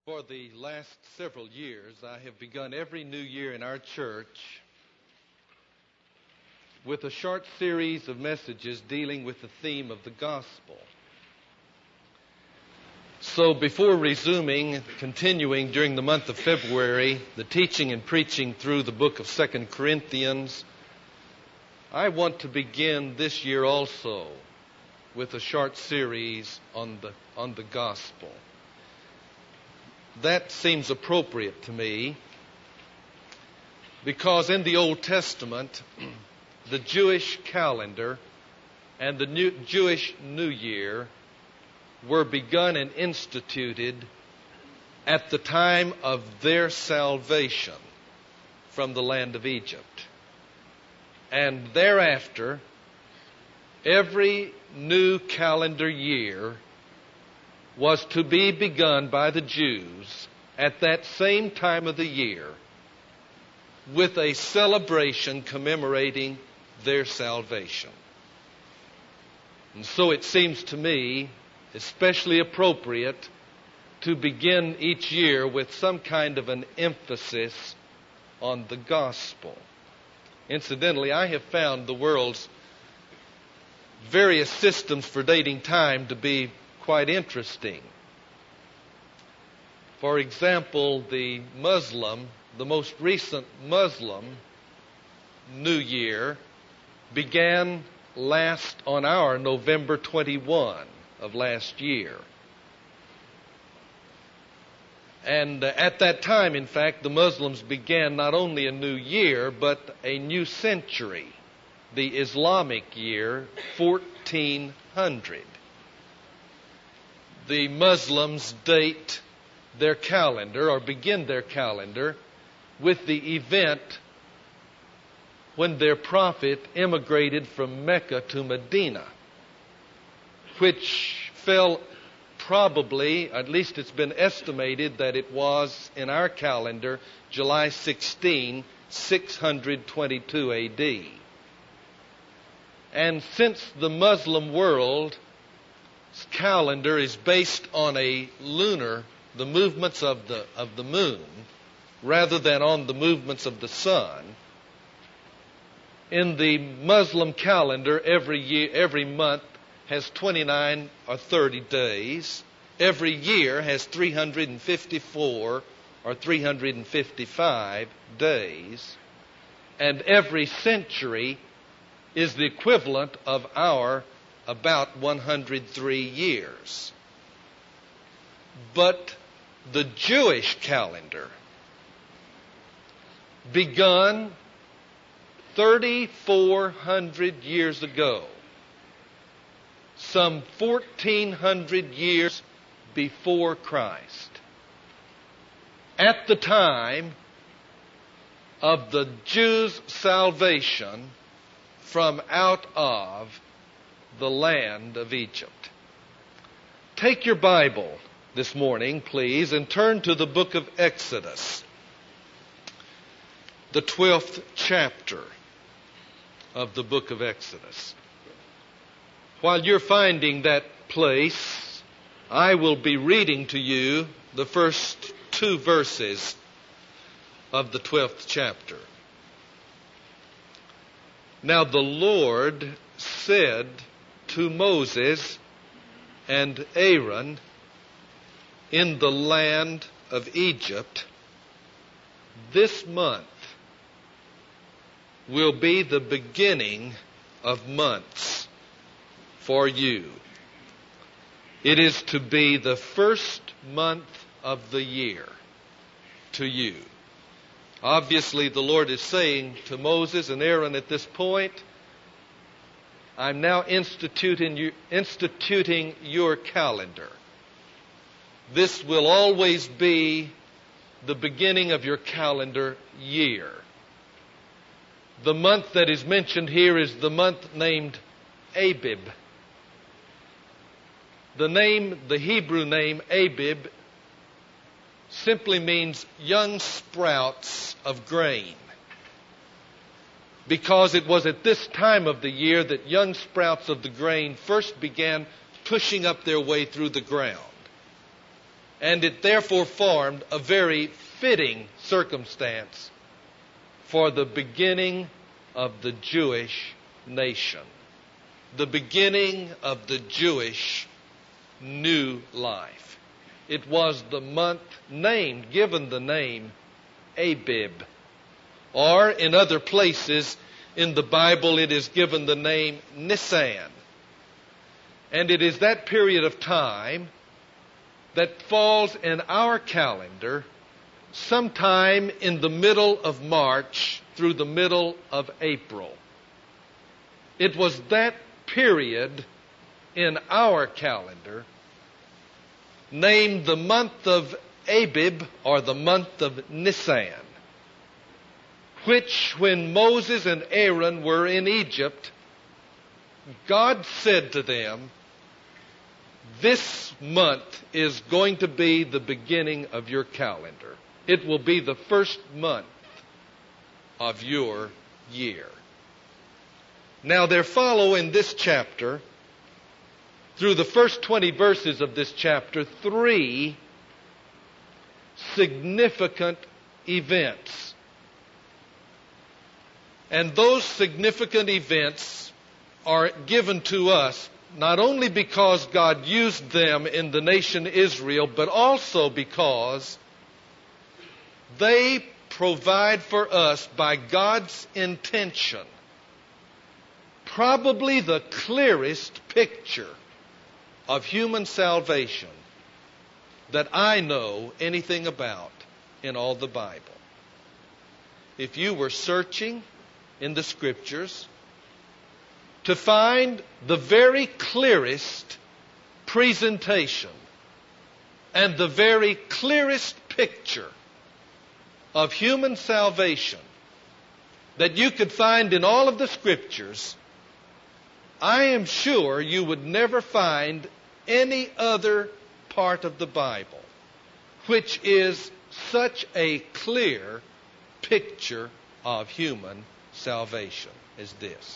For the last several years, I have begun every new year in our church with a short series of messages dealing with the theme of the gospel. So before continuing during the month of February, the teaching and preaching through the book of 2 Corinthians, I want to begin this year also with a short series on the gospel. That seems appropriate to me because in the Old Testament, the Jewish calendar and the Jewish New Year were begun and instituted at the time of their salvation from the land of Egypt. And thereafter, every new calendar year was to be begun by the Jews at that same time of the year with a celebration commemorating their salvation. And so it seems to me especially appropriate to begin each year with some kind of an emphasis on the gospel. Incidentally, I have found the world's various systems for dating time to be quite interesting. For example, the most recent Muslim New Year began on our November 21 of last year. And at that time, in fact, the Muslims began not only a new year, but a new century, the Islamic year 1400. The Muslims date their calendar or begin their calendar with the event when their prophet immigrated from Mecca to Medina, which fell probably, at least it's been estimated that it was in our calendar, July 16, 622 AD. And since the Muslim world calendar is based on the movements of the moon, rather than on the movements of the sun, in the Muslim calendar, every month has 29 or 30 days. Every year has 354 or 355 days. And every century is the equivalent of our about 103 years. But the Jewish calendar begun 3,400 years ago, some 1,400 years before Christ, at the time of the Jews' salvation from out of the land of Egypt. Take your Bible this morning, please, and turn to the book of Exodus, the 12th chapter of the book of Exodus. While you're finding that place, I will be reading to you the first two verses of the 12th chapter. Now the Lord said to Moses and Aaron in the land of Egypt, "This month will be the beginning of months for you. It is to be the first month of the year to you." Obviously, the Lord is saying to Moses and Aaron at this point, I'm now instituting your calendar. This will always be the beginning of your calendar year. The month that is mentioned here is the month named Abib. The Hebrew name Abib simply means young sprouts of grain, because it was at this time of the year that young sprouts of the grain first began pushing up their way through the ground. And it therefore formed a very fitting circumstance for the beginning of the Jewish nation, the beginning of the Jewish new life. It was the month given the name Abib, or in other places in the Bible it is given the name Nisan. And it is that period of time that falls in our calendar sometime in the middle of March through the middle of April. It was that period in our calendar named the month of Abib, or the month of Nisan, which when Moses and Aaron were in Egypt, God said to them, "This month is going to be the beginning of your calendar. It will be the first month of your year." Now there follow in this chapter, through the first 20 verses of this chapter, 3 significant events. And those significant events are given to us not only because God used them in the nation Israel, but also because they provide for us, by God's intention, probably the clearest picture of human salvation that I know anything about in all the Bible. If you were searching in the Scriptures to find the very clearest presentation and the very clearest picture of human salvation that you could find in all of the Scriptures, I am sure you would never find any other part of the Bible which is such a clear picture of human salvation as this.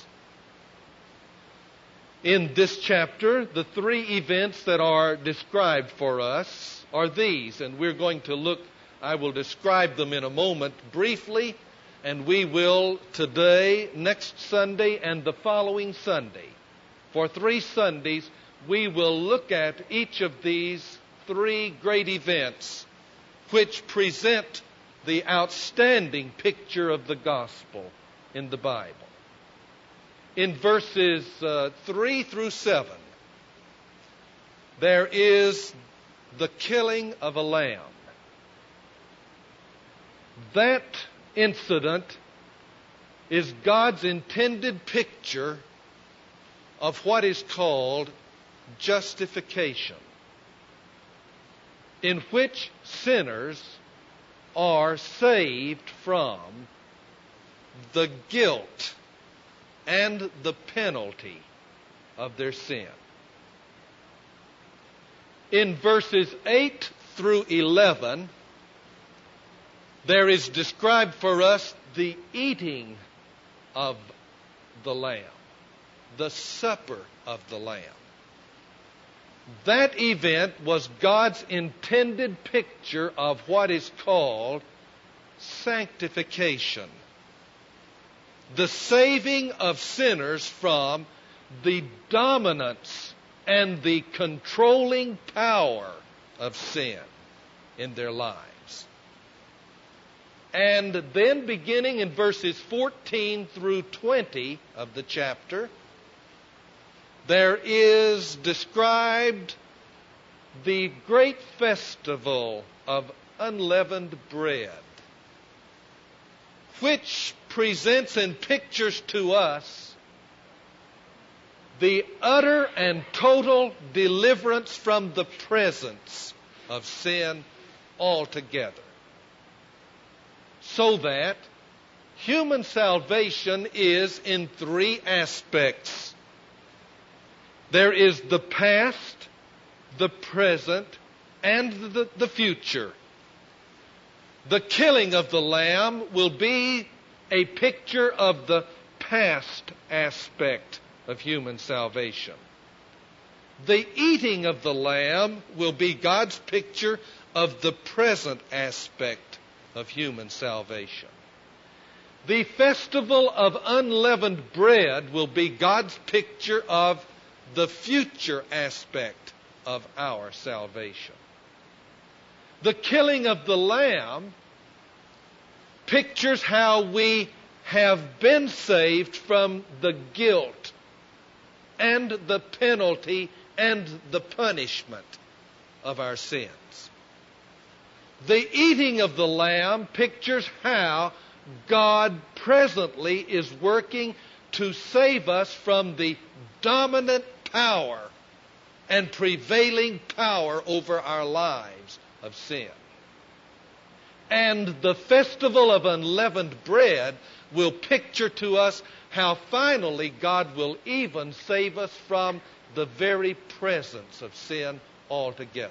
In this chapter, the 3 events that are described for us are these, and we're going to look, I will describe them in a moment briefly, and we will today, next Sunday, and the following Sunday. For 3 Sundays, we will look at each of these 3 great events which present the outstanding picture of the gospel in the Bible. In verses 3 through 7, there is the killing of a lamb. That incident is God's intended picture of what is called justification, in which sinners are saved from the guilt and the penalty of their sin. In verses 8 through 11, there is described for us the eating of the lamb, the supper of the lamb. That event was God's intended picture of what is called sanctification, the saving of sinners from the dominance and the controlling power of sin in their lives. And then beginning in verses 14 through 20 of the chapter, there is described the great festival of unleavened bread, which presents and pictures to us the utter and total deliverance from the presence of sin altogether. So that human salvation is in 3 aspects. There is the past, the present, and the future. The killing of the lamb will be a picture of the past aspect of human salvation. The eating of the lamb will be God's picture of the present aspect of human salvation. The festival of unleavened bread will be God's picture of the future aspect of our salvation. The killing of the lamb pictures how we have been saved from the guilt and the penalty and the punishment of our sins. The eating of the lamb pictures how God presently is working to save us from the dominant power and prevailing power over our lives of sin. And the festival of unleavened bread will picture to us how finally God will even save us from the very presence of sin altogether.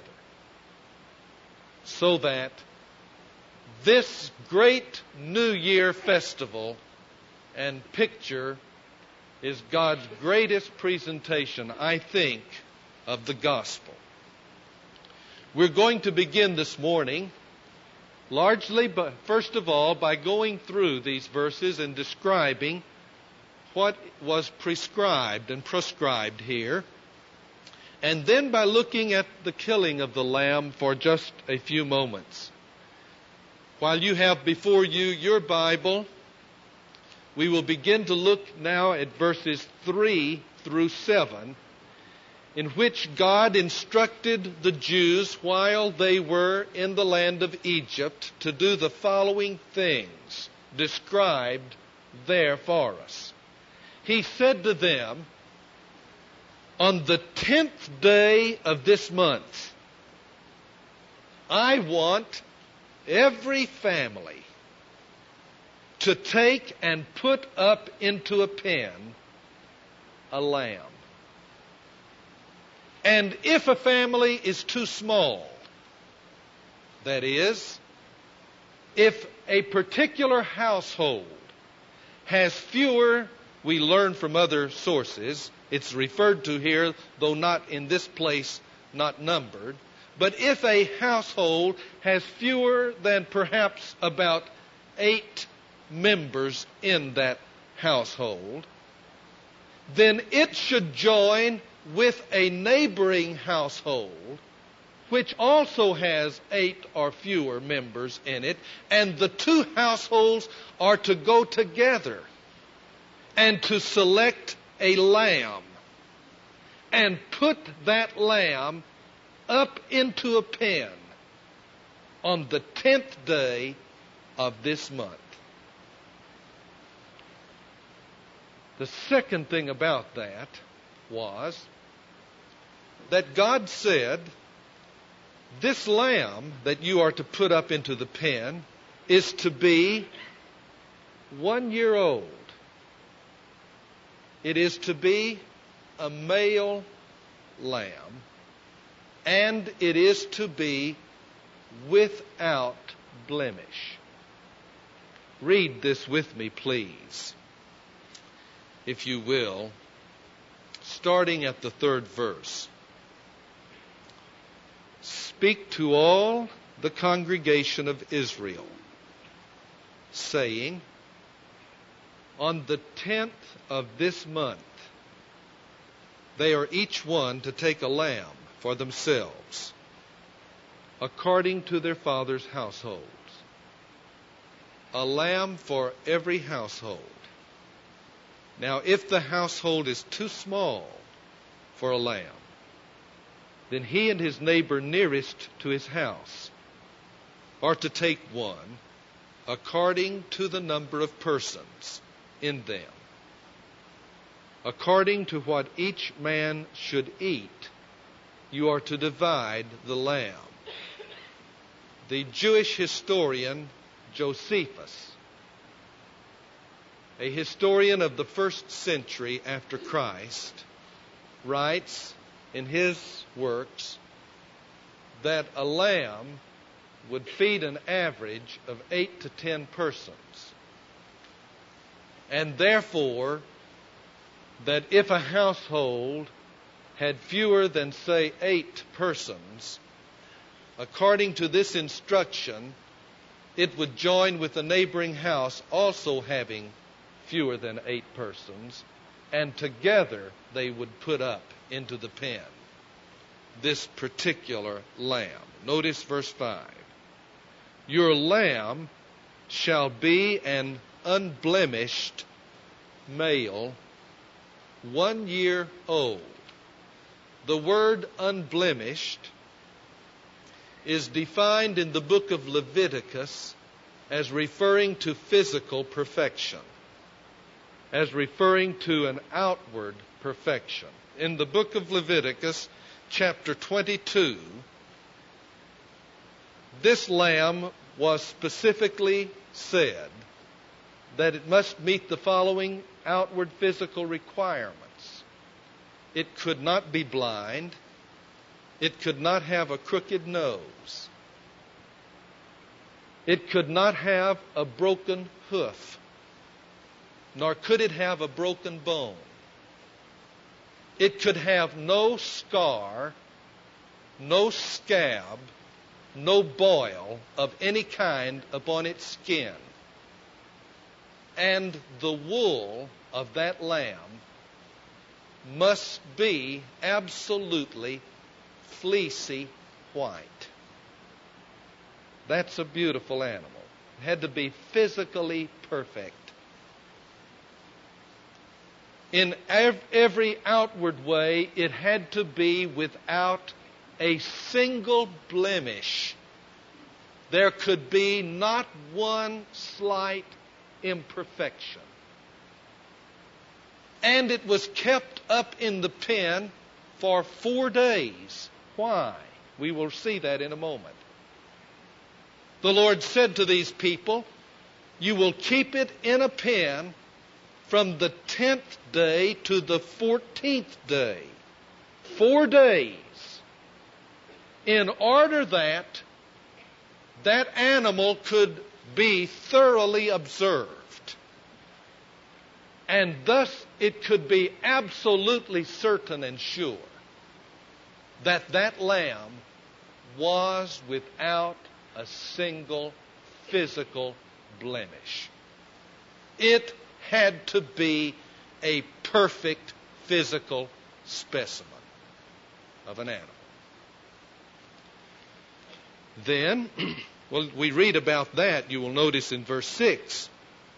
So that this great New Year festival and picture is God's greatest presentation, I think, of the gospel. We're going to begin this morning largely, first of all, by going through these verses and describing what was prescribed and proscribed here, and then by looking at the killing of the lamb for just a few moments. While you have before you your Bible, we will begin to look now at verses 3 through 7, in which God instructed the Jews while they were in the land of Egypt to do the following things described there for us. He said to them, "On the 10th day of this month, I want every family to take and put up into a pen a lamb. And if a family is too small, that is, if a particular household has fewer, we learn from other sources, it's referred to here, though not in this place, not numbered, but if a household has fewer than perhaps about 8 members in that household, then it should join with a neighboring household which also has 8 or fewer members in it, and the 2 households are to go together and to select a lamb and put that lamb up into a pen on the 10th day of this month." The second thing about that was that God said, this lamb that you are to put up into the pen is to be 1 year old. It is to be a male lamb, and it is to be without blemish. Read this with me, please, if you will, starting at the 3rd verse. "Speak to all the congregation of Israel, saying, on the 10th of this month, they are each one to take a lamb for themselves, according to their father's households, a lamb for every household. Now, if the household is too small for a lamb, then he and his neighbor nearest to his house are to take one according to the number of persons in them. According to what each man should eat, you are to divide the lamb." The Jewish historian Josephus, a historian of the 1st century after Christ, writes in his works that a lamb would feed an average of 8 to 10 persons. And therefore, that if a household had fewer than, say, 8 persons, according to this instruction, it would join with a neighboring house also having fewer than 8 persons, and together they would put up into the pen this particular lamb. Notice verse 5. Your lamb shall be an unblemished male, 1 year old. The word unblemished is defined in the book of Leviticus as referring to physical perfection, as referring to an outward perfection. In the book of Leviticus, chapter 22, this lamb was specifically said that it must meet the following outward physical requirements. It could not be blind. It could not have a crooked nose. It could not have a broken hoof, nor could it have a broken bone. It could have no scar, no scab, no boil of any kind upon its skin. And the wool of that lamb must be absolutely fleecy white. That's a beautiful animal. It had to be physically perfect. In every outward way, it had to be without a single blemish. There could be not one slight imperfection. And it was kept up in the pen for 4 days. Why? We will see that in a moment. The Lord said to these people, you will keep it in a pen from the 10th day to the 14th day. 4 days. In order that that animal could be thoroughly observed. And thus it could be absolutely certain and sure that that lamb was without a single physical blemish. It had to be a perfect physical specimen of an animal. Then, well, we read about that, you will notice in verse 6.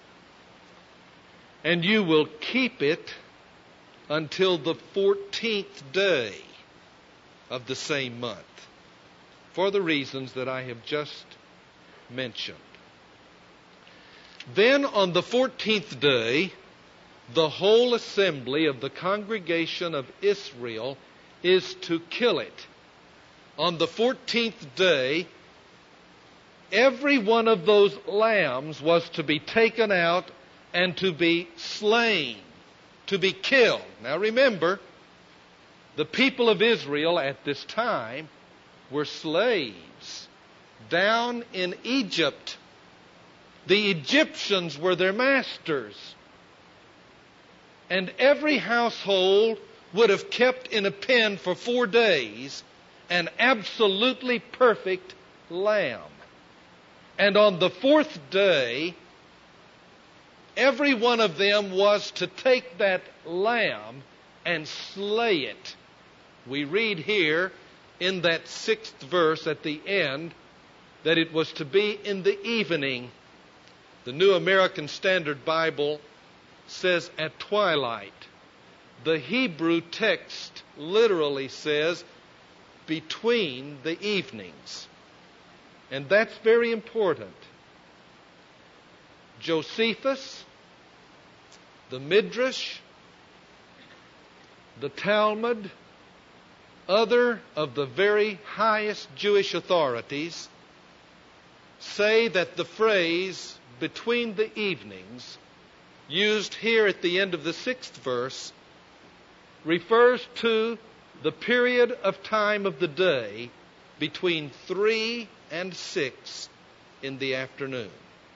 And you will keep it until the 14th day of the same month, for the reasons that I have just mentioned. Then on the 14th day, the whole assembly of the congregation of Israel is to kill it. On the 14th day, every one of those lambs was to be taken out and to be slain, to be killed. Now remember, the people of Israel at this time were slaves down in Egypt. The Egyptians were their masters. And every household would have kept in a pen for 4 days an absolutely perfect lamb. And on the 4th day, every one of them was to take that lamb and slay it. We read here in that 6th verse at the end that it was to be in the evening. The New American Standard Bible says at twilight. The Hebrew text literally says between the evenings. And that's very important. Josephus, the Midrash, the Talmud, other of the very highest Jewish authorities say that the phrase between the evenings used here at the end of the 6th verse refers to the period of time of the day between 3 and 6 in the afternoon.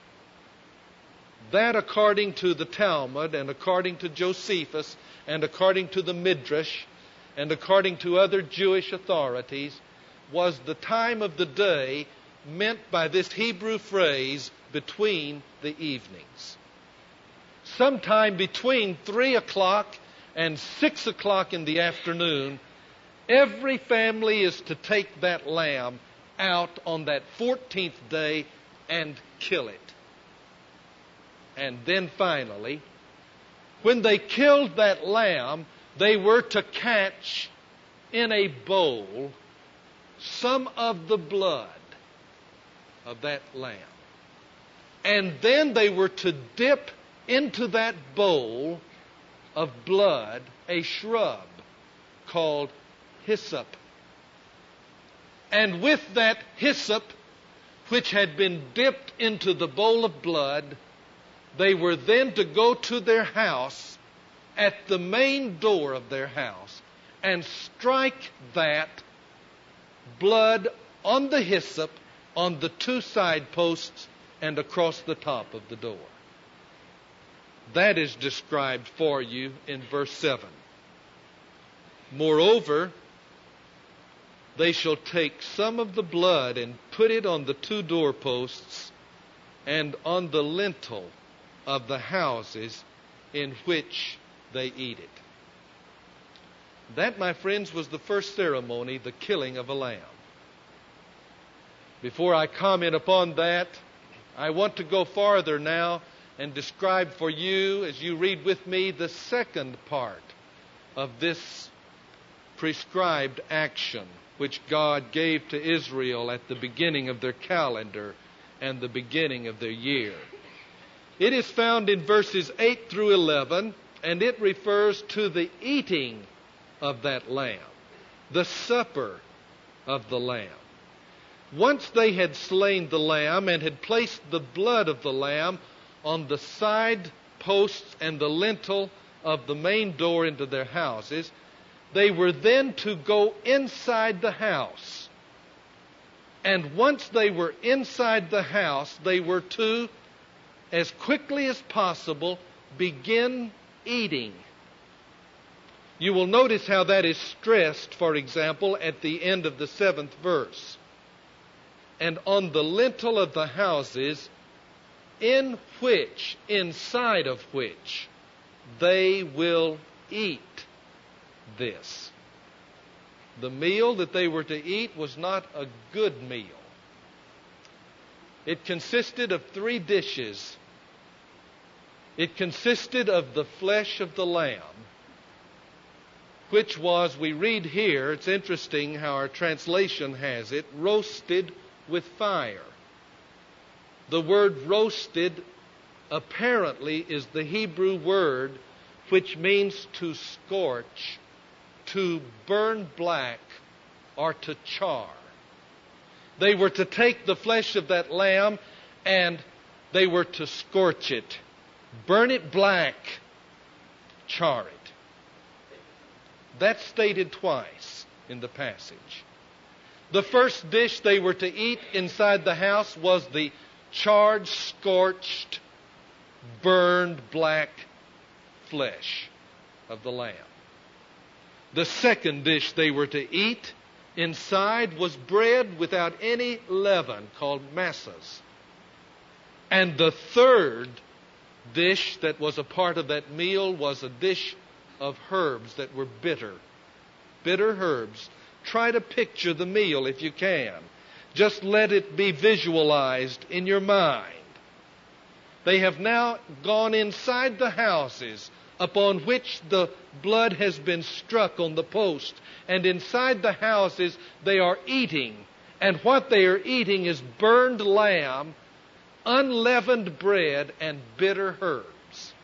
That, according to the Talmud and according to Josephus and according to the Midrash and according to other Jewish authorities, was the time of the day meant by this Hebrew phrase, between the evenings. Sometime between 3 o'clock and 6 o'clock in the afternoon, every family is to take that lamb out on that 14th day and kill it. And then finally, when they killed that lamb, they were to catch in a bowl some of the blood of that lamb. And then they were to dip into that bowl of blood a shrub called hyssop. And with that hyssop, which had been dipped into the bowl of blood, they were then to go to their house at the main door of their house and strike that blood on the hyssop on the 2 side posts and across the top of the door. That is described for you in verse 7. Moreover, they shall take some of the blood and put it on the 2 doorposts and on the lintel of the houses in which they eat it. That, my friends, was the first ceremony, the killing of a lamb. Before I comment upon that, I want to go farther now and describe for you, as you read with me, the second part of this prescribed action which God gave to Israel at the beginning of their calendar and the beginning of their year. It is found in verses 8 through 11, and it refers to the eating of that lamb, the supper of the lamb. Once they had slain the lamb and had placed the blood of the lamb on the side posts and the lintel of the main door into their houses, they were then to go inside the house. And once they were inside the house, they were to, as quickly as possible, begin eating. You will notice how that is stressed, for example, at the end of the 7th verse. And on the lintel of the houses, inside of which, they will eat this. The meal that they were to eat was not a good meal. It consisted of 3 dishes. It consisted of the flesh of the lamb, which was, we read here, it's interesting how our translation has it, roasted with fire. The word roasted apparently is the Hebrew word which means to scorch, to burn black, or to char. They were to take the flesh of that lamb and they were to scorch it, burn it black, char it. That's stated twice in the passage. The first dish they were to eat inside the house was the charred, scorched, burned black flesh of the lamb. The second dish they were to eat inside was bread without any leaven called matzahs. And the third dish that was a part of that meal was a dish of herbs that were bitter. Bitter herbs. Try to picture the meal if you can. Just let it be visualized in your mind. They have now gone inside the houses upon which the blood has been struck on the post. And inside the houses they are eating. And what they are eating is burned lamb, unleavened bread, and bitter herbs.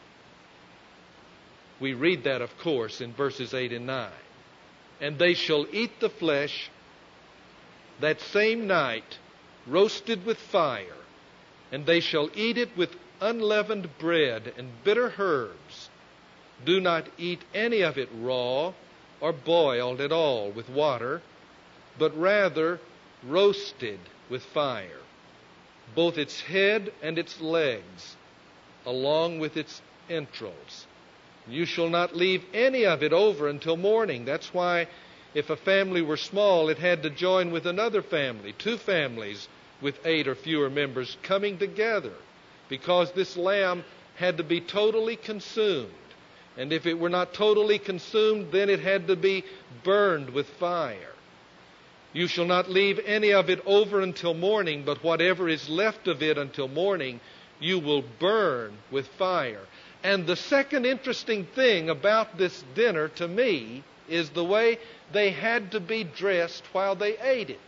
We read that, of course, in verses 8 and 9. And they shall eat the flesh that same night, roasted with fire, and they shall eat it with unleavened bread and bitter herbs. Do not eat any of it raw or boiled at all with water, but rather roasted with fire, both its head and its legs, along with its entrails. You shall not leave any of it over until morning. That's why If a family were small, it had to join with another family, two families with 8 or fewer members coming together, because this lamb had to be totally consumed. And if it were not totally consumed, then it had to be burned with fire. You shall not leave any of it over until morning, but whatever is left of it until morning, you will burn with fire. And the second interesting thing about this dinner to me is the way they had to be dressed while they ate it.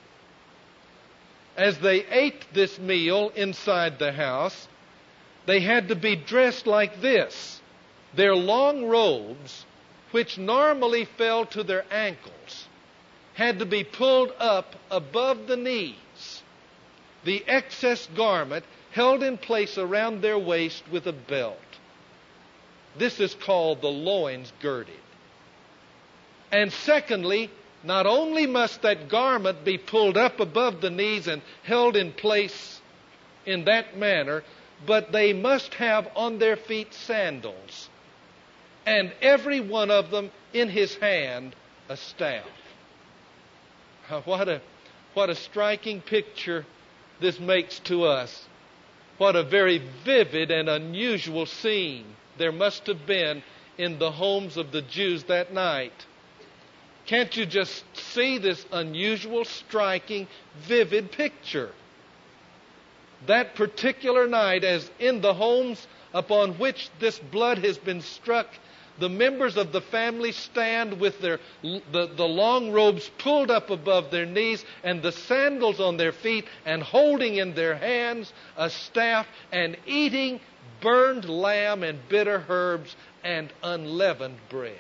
As they ate this meal inside the house, they had to be dressed like this. Their long robes, which normally fell to their ankles, had to be pulled up above the knees. The excess garment held in place around their waist with a belt. This is called the loins girded. And secondly, not only must that garment be pulled up above the knees and held in place in that manner, but they must have on their feet sandals, and every one of them in his hand a staff. What a striking picture this makes to us. What a very vivid and unusual scene there must have been in the homes of the Jews that night. Can't you just see this unusual, striking, vivid picture? That particular night, as in the homes upon which this blood has been struck, the members of the family stand with the long robes pulled up above their knees and the sandals on their feet, and holding in their hands a staff, and eating burned lamb and bitter herbs and unleavened bread.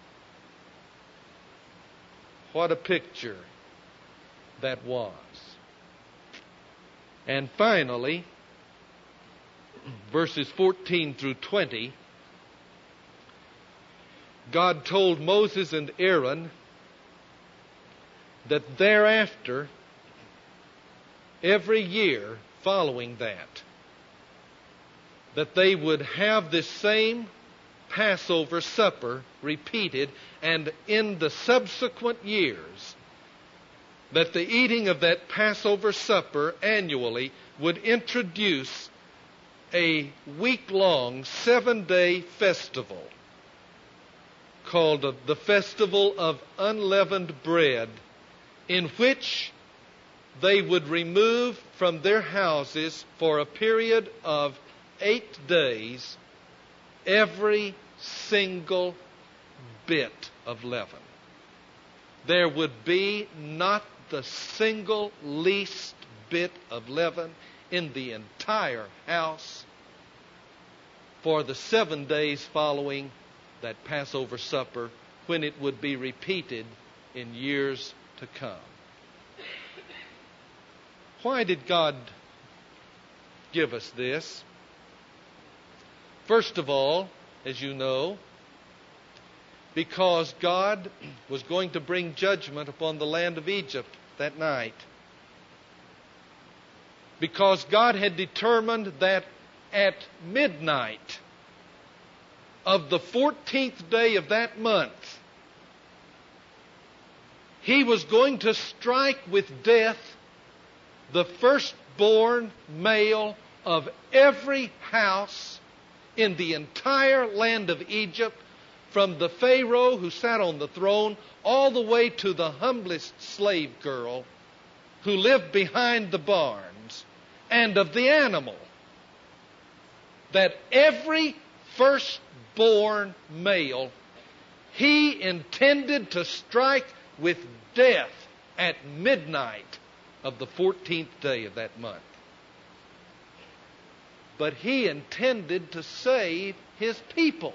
What a picture that was. And finally, verses 14 through 20, God told Moses and Aaron that thereafter, every year following that they would have this same Passover supper repeated, and in the subsequent years, that the eating of that Passover supper annually would introduce a week-long, 7-day festival called the Festival of Unleavened Bread, in which they would remove from their houses for a period of 8 days every single bit of leaven. There would be not the single least bit of leaven in the entire house for the 7 days following that Passover supper, when it would be repeated in years to come. Why did God give us this? First of all, as you know, because God was going to bring judgment upon the land of Egypt that night. Because God had determined that at midnight of the 14th day of that month, He was going to strike with death the firstborn male of every house in the entire land of Egypt, from the Pharaoh who sat on the throne all the way to the humblest slave girl who lived behind the barns, and of the animal, that every firstborn male He intended to strike with death at midnight of the 14th day of that month. But He intended to save His people,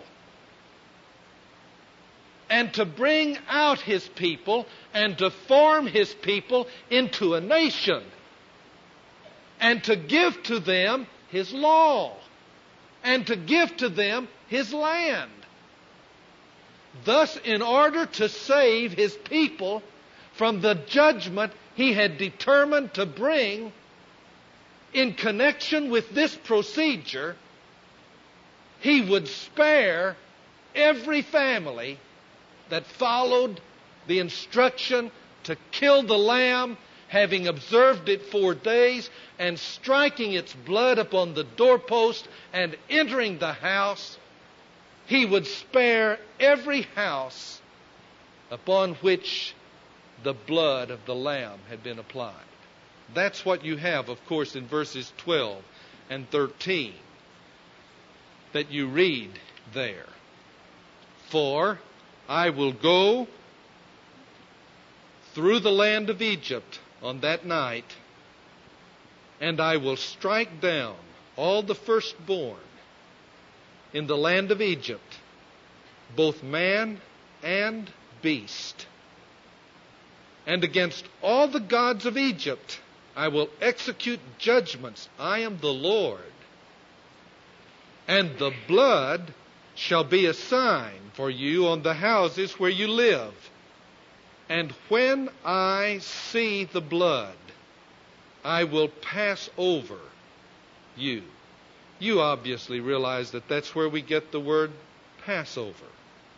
and to bring out His people, and to form His people into a nation, and to give to them His law, and to give to them His land. Thus, in order to save His people from the judgment He had determined to bring in connection with this procedure, He would spare every family that followed the instruction to kill the lamb, having observed it 4 days, and striking its blood upon the doorpost and entering the house, he would spare every house upon which the blood of the lamb had been applied. That's what you have, of course, in verses 12 and 13 that you read there. For I will go through the land of Egypt on that night, and I will strike down all the firstborn in the land of Egypt, both man and beast. And against all the gods of Egypt I will execute judgments. I am the Lord. And the blood shall be a sign for you on the houses where you live. And when I see the blood, I will pass over you. You obviously realize that that's where we get the word Passover.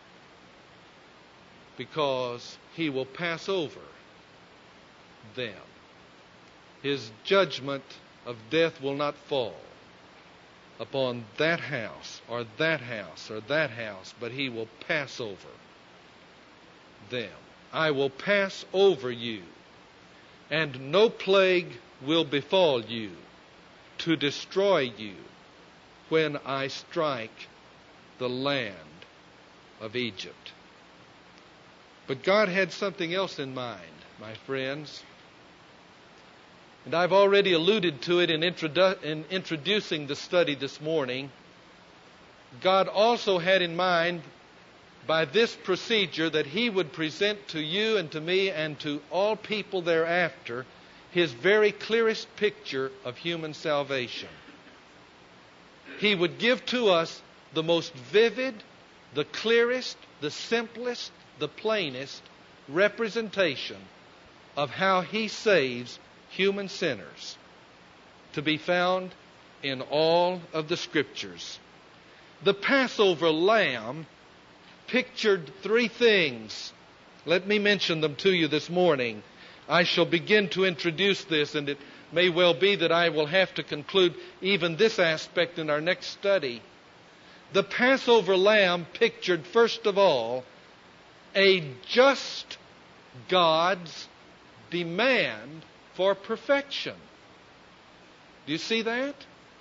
Because he will pass over them. His judgment of death will not fall upon that house or that house or that house, but he will pass over them. I will pass over you, and no plague will befall you to destroy you when I strike the land of Egypt. But God had something else in mind, my friends. And I've already alluded to it in introducing the study this morning. God also had in mind, by this procedure, that he would present to you and to me and to all people thereafter his very clearest picture of human salvation. He would give to us the most vivid, the clearest, the simplest, the plainest representation of how he saves human sinners, to be found in all of the Scriptures. The Passover lamb pictured 3 things. Let me mention them to you this morning. I shall begin to introduce this, and it may well be that I will have to conclude even this aspect in our next study. The Passover lamb pictured, first of all, a just God's demand for perfection. Do you see that?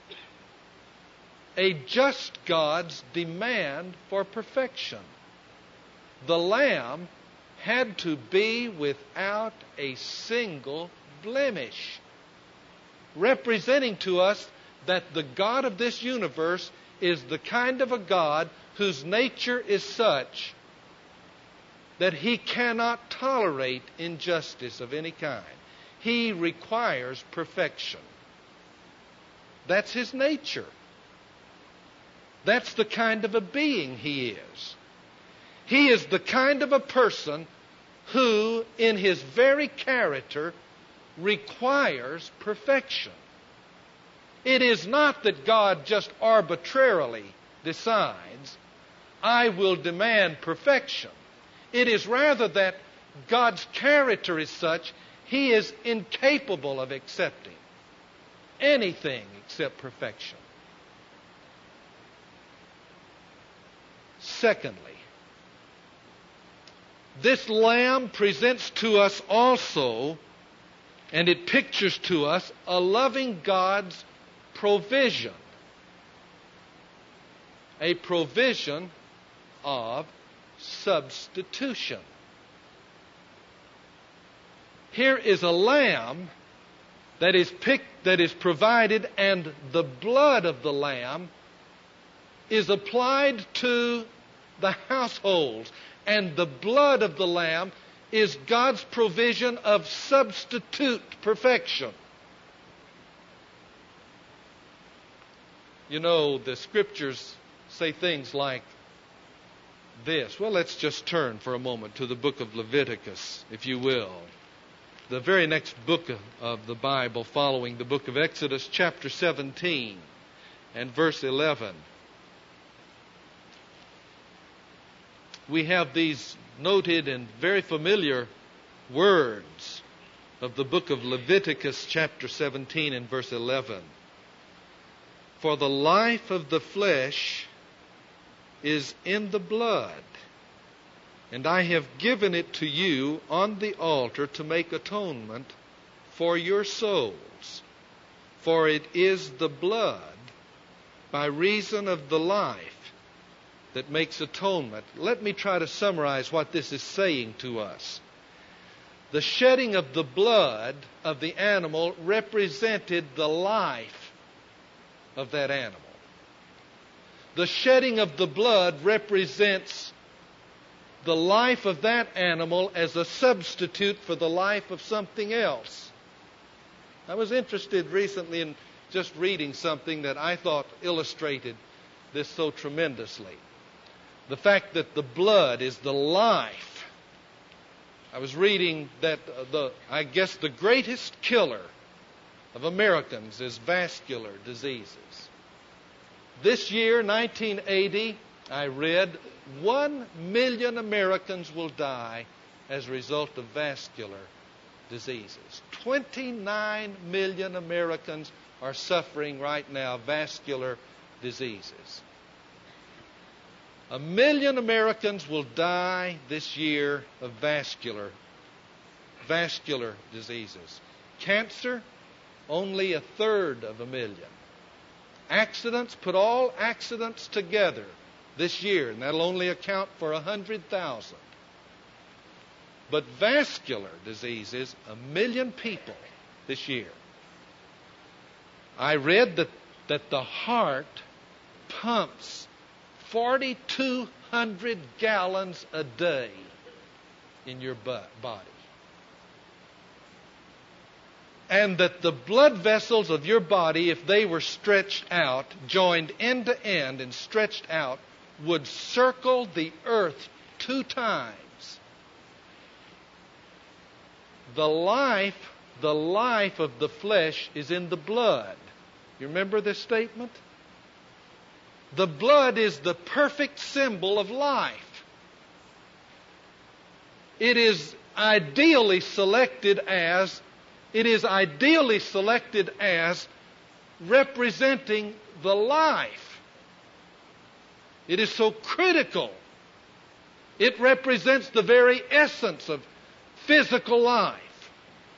A just God's demand for perfection. The lamb had to be without a single blemish, representing to us that the God of this universe is the kind of a God whose nature is such that he cannot tolerate injustice of any kind. He requires perfection. That's his nature. That's the kind of a being he is. He is the kind of a person who, in his very character, requires perfection. It is not that God just arbitrarily decides, I will demand perfection. It is rather that God's character is such, he is incapable of accepting anything except perfection. Secondly, this lamb presents to us also, and it pictures to us, a loving God's provision. A provision of substitution. Here is a lamb that is provided, and the blood of the lamb is applied to the households, and the blood of the lamb is God's provision of substitute perfection. You know, the Scriptures say things like this. Well, let's just turn for a moment to the book of Leviticus, if you will. The very next book of the Bible following the book of Exodus, chapter 17 and verse 11. we have these noted and very familiar words of the book of Leviticus chapter 17 and verse 11. For the life of the flesh is in the blood, and I have given it to you on the altar to make atonement for your souls. For it is the blood, by reason of the life, that makes atonement. Let me try to summarize what this is saying to us. The shedding of the blood of the animal represented the life of that animal. The shedding of the blood represents the life of that animal as a substitute for the life of something else. I was interested recently in just reading something that I thought illustrated this so tremendously. The fact that the blood is the life. I was reading that the greatest killer of Americans is vascular diseases. This year, 1980, I read 1 million Americans will die as a result of vascular diseases. 29 million Americans are suffering right now vascular diseases. 1 million Americans will die this year of vascular diseases. Cancer, only 1/3 of 1 million. Accidents, put all accidents together this year, and that'll only account for 100,000. But vascular diseases, 1 million people this year. I read that the heart pumps 4,200 gallons a day in your body. And that the blood vessels of your body, if they were stretched out, joined end to end and stretched out, would circle the earth 2 times. The life of the flesh is in the blood. You remember this statement? The blood is the perfect symbol of life. It is ideally selected as representing the life. It is so critical. It represents the very essence of physical life.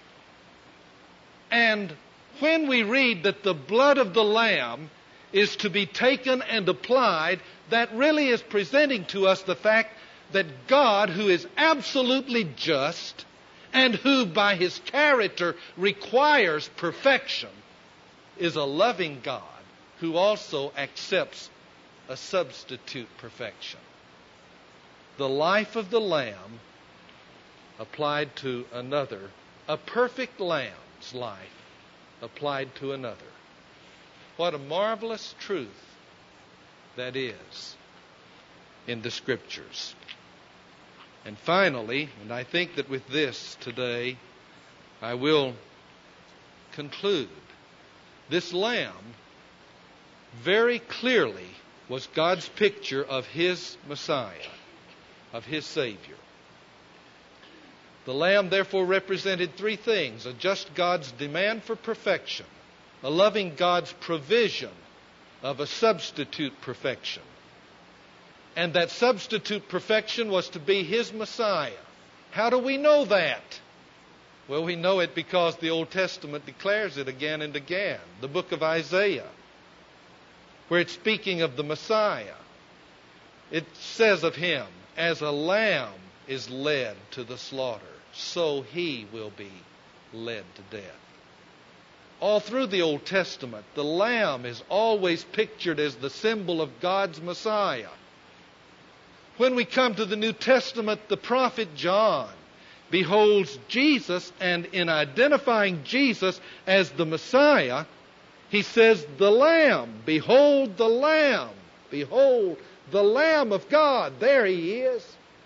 And when we read that the blood of the Lamb is to be taken and applied, that really is presenting to us the fact that God, who is absolutely just and who by His character requires perfection, is a loving God who also accepts a substitute perfection. The life of the Lamb applied to another, a perfect lamb's life applied to another. What a marvelous truth that is in the Scriptures. And finally, and I think that with this today, I will conclude. This lamb very clearly was God's picture of His Messiah, of His Savior. The lamb therefore represented 3 things: a just God's demand for perfection, a loving God's provision of a substitute perfection. And that substitute perfection was to be His Messiah. How do we know that? Well, we know it because the Old Testament declares it again and again. The book of Isaiah, where it's speaking of the Messiah, it says of Him, as a lamb is led to the slaughter, so He will be led to death. All through the Old Testament, the lamb is always pictured as the symbol of God's Messiah. When we come to the New Testament, the prophet John beholds Jesus, and in identifying Jesus as the Messiah, he says, the Lamb, behold the Lamb, behold the Lamb of God. There He is.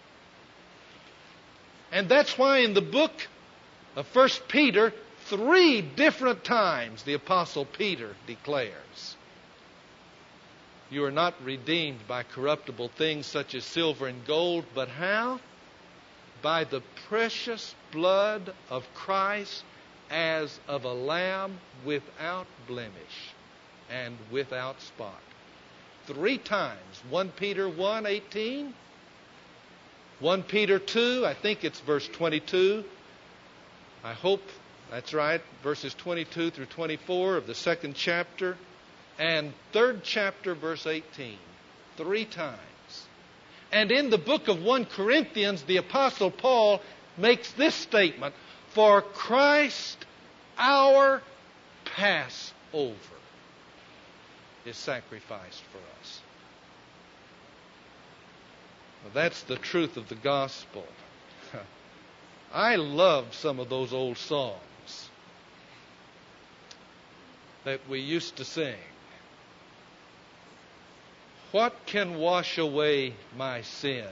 And that's why in the book of 1 Peter, 3 different times the Apostle Peter declares, You are not redeemed by corruptible things such as silver and gold, but how? By the precious blood of Christ, as of a lamb without blemish and without spot. 3 times. 1 Peter 1:18, 1 Peter 2, I think it's verse 22. I hope that's right. Verses 22 through 24 of the 2nd chapter. And 3rd chapter, verse 18. 3 times. And in the book of 1 Corinthians, the Apostle Paul makes this statement: for Christ our Passover is sacrificed for us. Well, that's the truth of the gospel. I love some of those old songs that we used to sing. What can wash away my sin?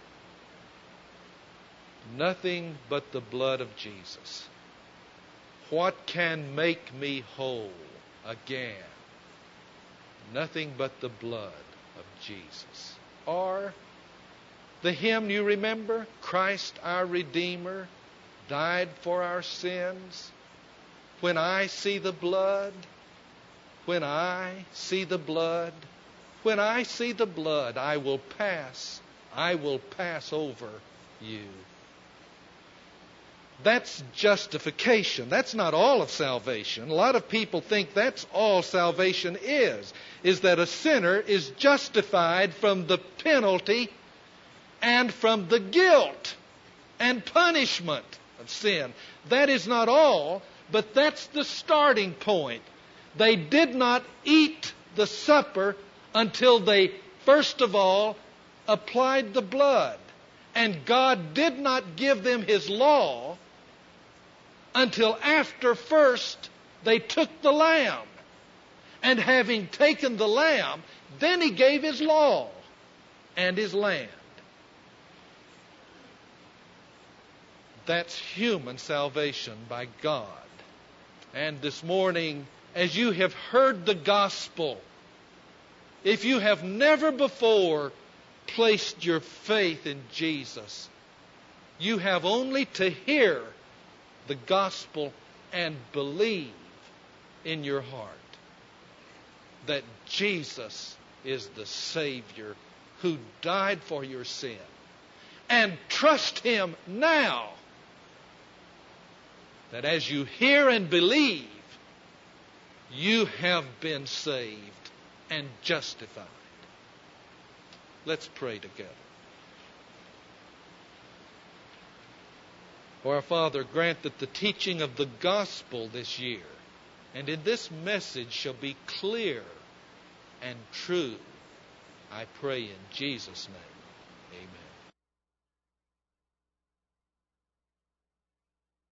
Nothing but the blood of Jesus. What can make me whole again? Nothing but the blood of Jesus. Or the hymn, you remember? Christ our Redeemer died for our sins. When I see the blood, when I see the blood, when I see the blood, I will pass over you. That's justification. That's not all of salvation. A lot of people think that's all salvation is that a sinner is justified from the penalty and from the guilt and punishment of sin. That is not all, but that's the starting point. They did not eat the supper until they, first of all, applied the blood. And God did not give them His law until after first they took the lamb. And having taken the lamb, then He gave His law and His land. That's human salvation by God. And this morning, as you have heard the gospel, if you have never before placed your faith in Jesus, you have only to hear the gospel and believe in your heart that Jesus is the Savior who died for your sin. And trust Him now, that as you hear and believe, you have been saved and justified. Let's pray together. For our Father, grant that the teaching of the gospel this year and in this message shall be clear and true. I pray in Jesus' name. Amen.